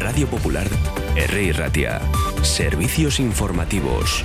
Radio Popular, R. Ratia. Servicios informativos.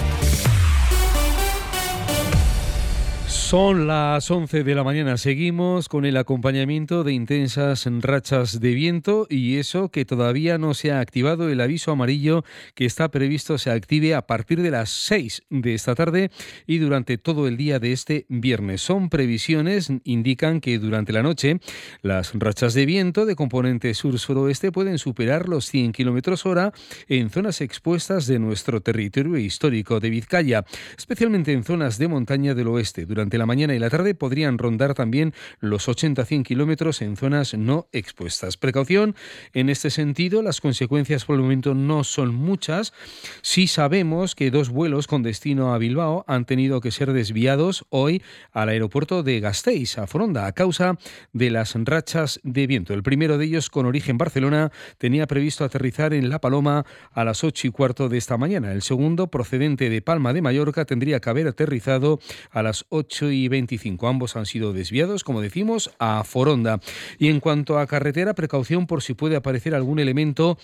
Son las 11 de la mañana. Seguimos con el acompañamiento de intensas rachas de viento y eso que todavía no se ha activado el aviso amarillo que está previsto se active a partir de las 6 de esta tarde y durante todo el día de este viernes. Son previsiones, indican que durante la noche las rachas de viento de componente sur-suroeste pueden superar los 100 km/h en zonas expuestas de nuestro territorio histórico de Vizcaya, especialmente en zonas de montaña del oeste. Durante la mañana y la tarde podrían rondar también los 80-100 kilómetros en zonas no expuestas. Precaución en este sentido, las consecuencias por el momento no son muchas. Sí sabemos que 2 vuelos con destino a Bilbao han tenido que ser desviados hoy al aeropuerto de Gasteiz, a Foronda, a causa de las rachas de viento. El primero de ellos, con origen Barcelona, tenía previsto aterrizar en La Paloma a las 8:15 de esta mañana. El segundo, procedente de Palma de Mallorca, tendría que haber aterrizado a las 8:25. Ambos han sido desviados, como decimos, a Foronda. Y en cuanto a carretera, precaución por si puede aparecer algún elemento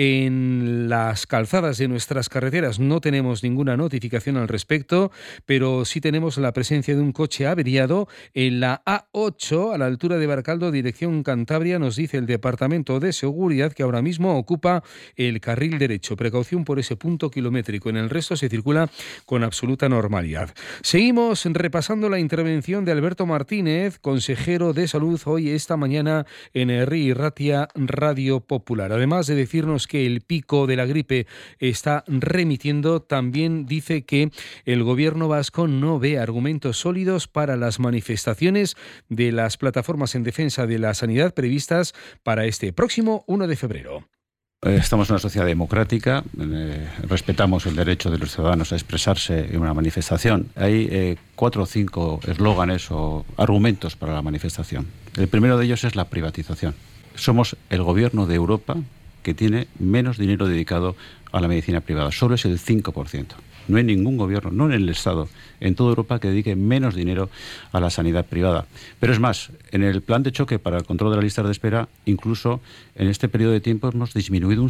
en las calzadas de nuestras carreteras. No tenemos ninguna notificación al respecto, pero sí tenemos la presencia de un coche averiado en la A8 a la altura de Baracaldo, dirección Cantabria. Nos dice el Departamento de Seguridad que ahora mismo ocupa el carril derecho. Precaución por ese punto kilométrico. En el resto se circula con absoluta normalidad. Seguimos repasando la intervención de Alberto Martínez, consejero de Salud, hoy esta mañana en R. Ratia Radio Popular. Además de decirnos que el pico de la gripe está remitiendo, también dice que el gobierno vasco no ve argumentos sólidos para las manifestaciones de las plataformas en defensa de la sanidad previstas para este próximo 1 de febrero. Estamos en una sociedad democrática, respetamos el derecho de los ciudadanos a expresarse en una manifestación. Hay 4 o 5 eslóganes o argumentos para la manifestación. El primero de ellos es la privatización. Somos el gobierno de Europa que tiene menos dinero dedicado a la medicina privada. Solo es el 5%. No hay ningún gobierno, no en el Estado, en toda Europa que dedique menos dinero a la sanidad privada. Pero es más, en el plan de choque para el control de las listas de espera, incluso en este periodo de tiempo hemos disminuido un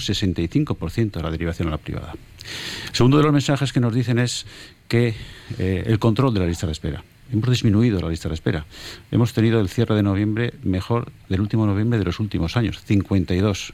65% la derivación a la privada. El segundo de los mensajes que nos dicen es que el control de la lista de espera. Hemos disminuido la lista de espera. Hemos tenido el cierre de noviembre mejor del último noviembre de los últimos años. 52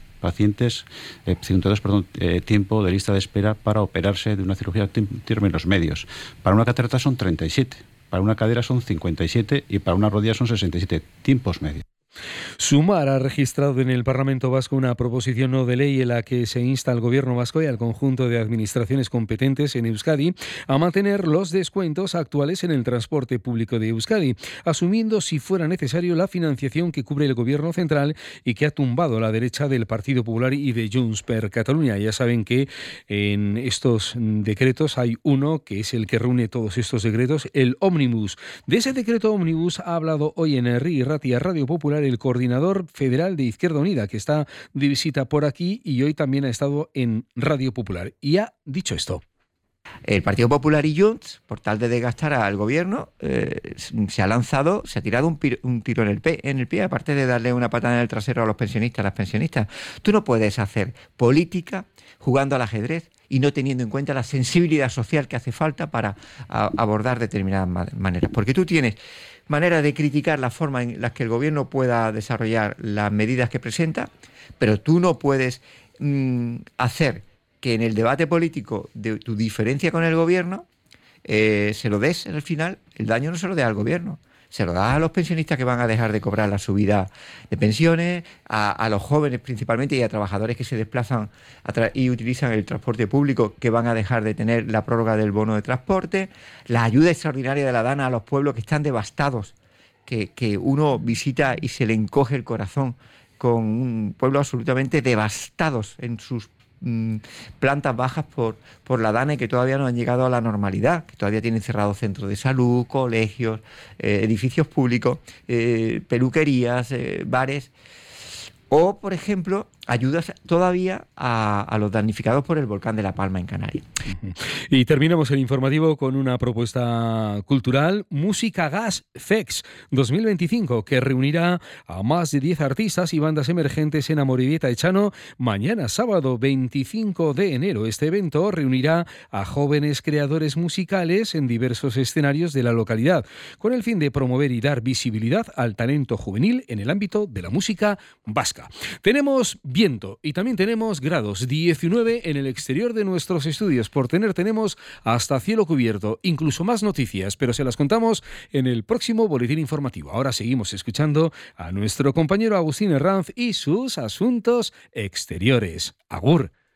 tiempo de lista de espera para operarse de una cirugía en términos medios. Para una catarata son 37, para una cadera son 57 y para una rodilla son 67 tiempos medios. Sumar ha registrado en el Parlamento Vasco una proposición no de ley en la que se insta al Gobierno vasco y al conjunto de administraciones competentes en Euskadi a mantener los descuentos actuales en el transporte público de Euskadi, asumiendo si fuera necesario la financiación que cubre el Gobierno central y que ha tumbado la derecha del Partido Popular y de Junts per Catalunya. Ya saben que en estos decretos hay uno que es el que reúne todos estos decretos, el ómnibus. De ese decreto ómnibus ha hablado hoy en R. Ratia Radio Popular el coordinador federal de Izquierda Unida, que está de visita por aquí y hoy también ha estado en Radio Popular. Y ha dicho esto. El Partido Popular y Junts, por tal de desgastar al gobierno, se ha tirado un tiro en el pie, aparte de darle una patada en el trasero a los pensionistas, a las pensionistas. Tú no puedes hacer política jugando al ajedrez y no teniendo en cuenta la sensibilidad social que hace falta para abordar determinadas maneras. Porque tú tienes manera de criticar la forma en la que el gobierno pueda desarrollar las medidas que presenta, pero tú no puedes hacer que en el debate político de tu diferencia con el gobierno se lo des al final, el daño no se lo des al gobierno, se lo das a los pensionistas que van a dejar de cobrar la subida de pensiones, a los jóvenes principalmente y a trabajadores que se desplazan y utilizan el transporte público que van a dejar de tener la prórroga del bono de transporte, la ayuda extraordinaria de la DANA a los pueblos que están devastados, que uno visita y se le encoge el corazón con un pueblo absolutamente devastados en sus plantas bajas por la DANA y que todavía no han llegado a la normalidad, que todavía tienen cerrados centros de salud, colegios, edificios públicos, peluquerías, bares. O, por ejemplo, ayudas todavía a los damnificados por el volcán de La Palma en Canarias. Y terminamos el informativo con una propuesta cultural, Música Gas FEX 2025, que reunirá a más de 10 artistas y bandas emergentes en Amorebieta Echano mañana sábado 25 de enero. Este evento reunirá a jóvenes creadores musicales en diversos escenarios de la localidad, con el fin de promover y dar visibilidad al talento juvenil en el ámbito de la música vasca. Tenemos viento y también tenemos grados, 19 en el exterior de nuestros estudios. Por tener tenemos hasta cielo cubierto, incluso más noticias, pero se las contamos en el próximo boletín informativo. Ahora seguimos escuchando a nuestro compañero Agustín Herranz y sus asuntos exteriores. Agur.